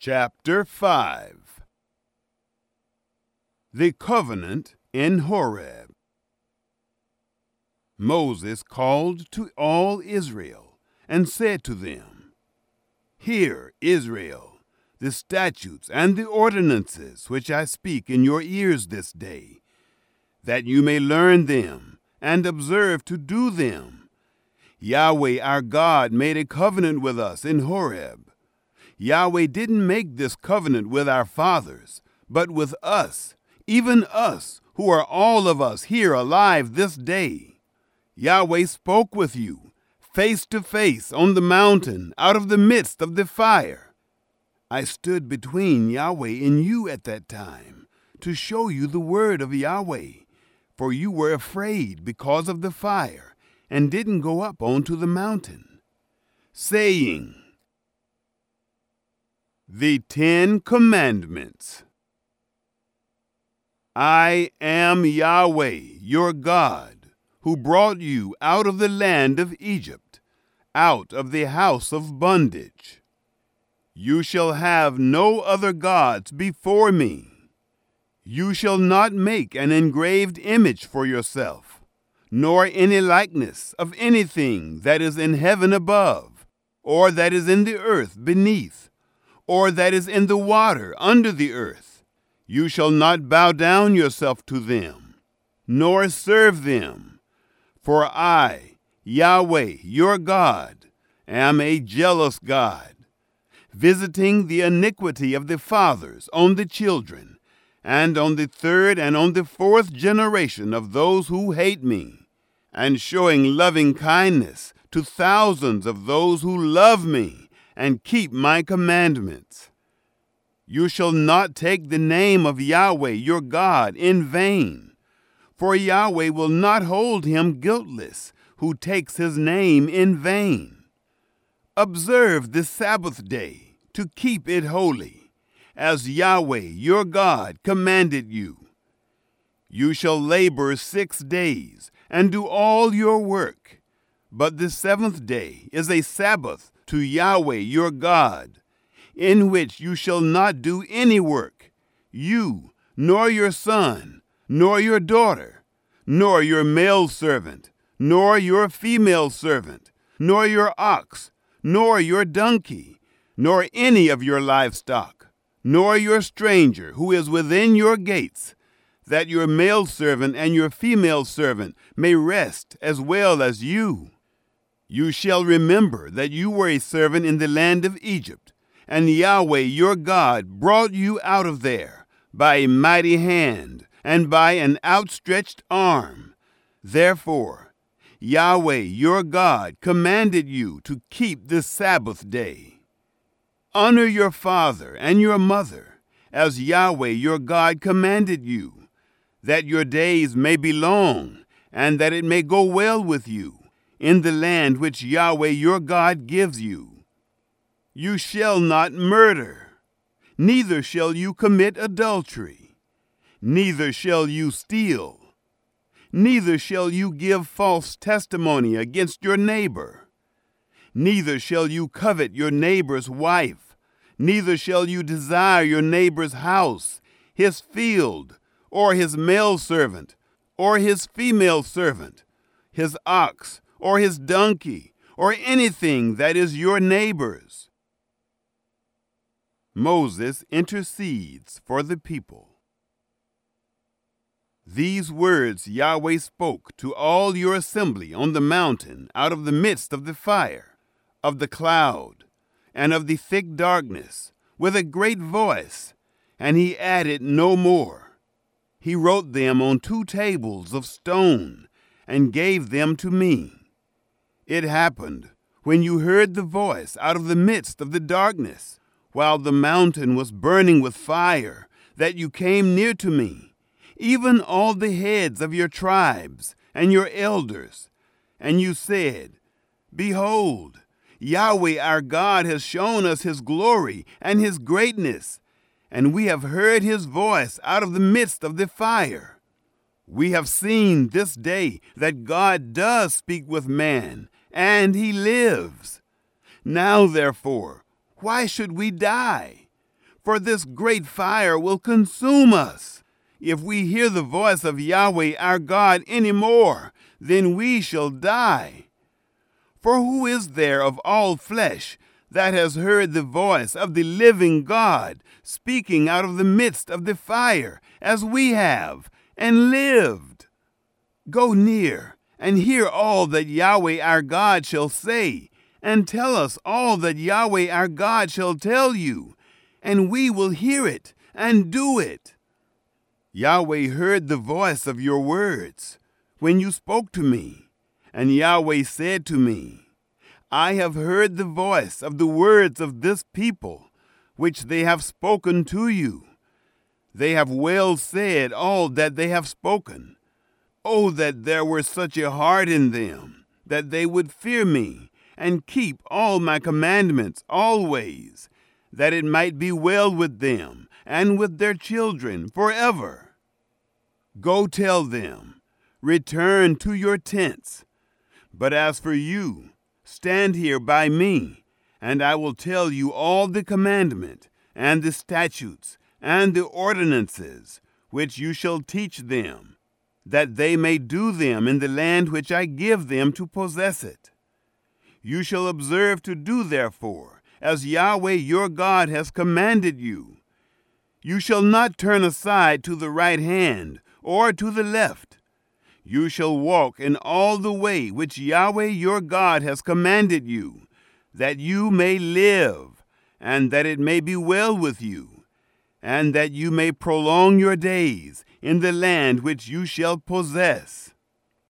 Chapter 5. The Covenant in Horeb. Moses called to all Israel and said to them, "Hear, Israel, the statutes and the ordinances which I speak in your ears this day, that you may learn them and observe to do them. Yahweh our God made a covenant with us in Horeb. Yahweh didn't make this covenant with our fathers, but with us, even us, who are all of us here alive this day. Yahweh spoke with you, face to face on the mountain, out of the midst of the fire. I stood between Yahweh and you at that time, to show you the word of Yahweh, for you were afraid because of the fire, and didn't go up onto the mountain, saying, The 10 Commandments. I am Yahweh, your God, who brought you out of the land of Egypt, out of the house of bondage. You shall have no other gods before me. You shall not make an engraved image for yourself, nor any likeness of anything that is in heaven above, or that is in the earth beneath, or that is in the water under the earth. You shall not bow down yourself to them, nor serve them. For I, Yahweh, your God, am a jealous God, visiting the iniquity of the fathers on the children, and on the third and on the fourth generation of those who hate me, and showing loving kindness to thousands of those who love me and keep my commandments. You shall not take the name of Yahweh your God in vain, for Yahweh will not hold him guiltless who takes his name in vain. Observe the Sabbath day to keep it holy, as Yahweh your God commanded you. You shall labor 6 days and do all your work, but the 7th day is a Sabbath to Yahweh your God, in which you shall not do any work, you, nor your son, nor your daughter, nor your male servant, nor your female servant, nor your ox, nor your donkey, nor any of your livestock, nor your stranger who is within your gates, that your male servant and your female servant may rest as well as you. You shall remember that you were a servant in the land of Egypt, and Yahweh your God brought you out of there by a mighty hand and by an outstretched arm. Therefore, Yahweh your God commanded you to keep the Sabbath day. Honor your father and your mother, as Yahweh your God commanded you, that your days may be long, and that it may go well with you in the land which Yahweh your God gives you. You shall not murder, neither shall you commit adultery, neither shall you steal, neither shall you give false testimony against your neighbor, neither shall you covet your neighbor's wife, neither shall you desire your neighbor's house, his field, or his male servant, or his female servant, his ox, or his donkey, or anything that is your neighbor's." Moses intercedes for the people. These words Yahweh spoke to all your assembly on the mountain out of the midst of the fire, of the cloud, and of the thick darkness, with a great voice, and he added no more. He wrote them on 2 tables of stone and gave them to me. It happened, when you heard the voice out of the midst of the darkness, while the mountain was burning with fire, that you came near to me, even all the heads of your tribes and your elders, and you said, "Behold, Yahweh our God has shown us his glory and his greatness, and we have heard his voice out of the midst of the fire. We have seen this day that God does speak with man, and he lives. Now, therefore, why should we die? for this great fire will consume us. If we hear the voice of Yahweh our God any more, then we shall die. For who is there of all flesh that has heard the voice of the living God speaking out of the midst of the fire, as we have, and lived? Go near and hear all that Yahweh our God shall say, and tell us all that Yahweh our God shall tell you, and we will hear it and do it. Yahweh heard the voice of your words when you spoke to me, and Yahweh said to me, I have heard the voice of the words of this people, which they have spoken to you. They have well said all that they have spoken. Oh, that there were such a heart in them, that they would fear me, and keep all my commandments always, that it might be well with them and with their children forever. Go tell them, return to your tents. But as for you, stand here by me, and I will tell you all the commandment, and the statutes, and the ordinances, which you shall teach them, that they may do them in the land which I give them to possess it. You shall observe to do, therefore, as Yahweh your God has commanded you. You shall not turn aside to the right hand or to the left. You shall walk in all the way which Yahweh your God has commanded you, that you may live, and that it may be well with you, and that you may prolong your days in the land which you shall possess.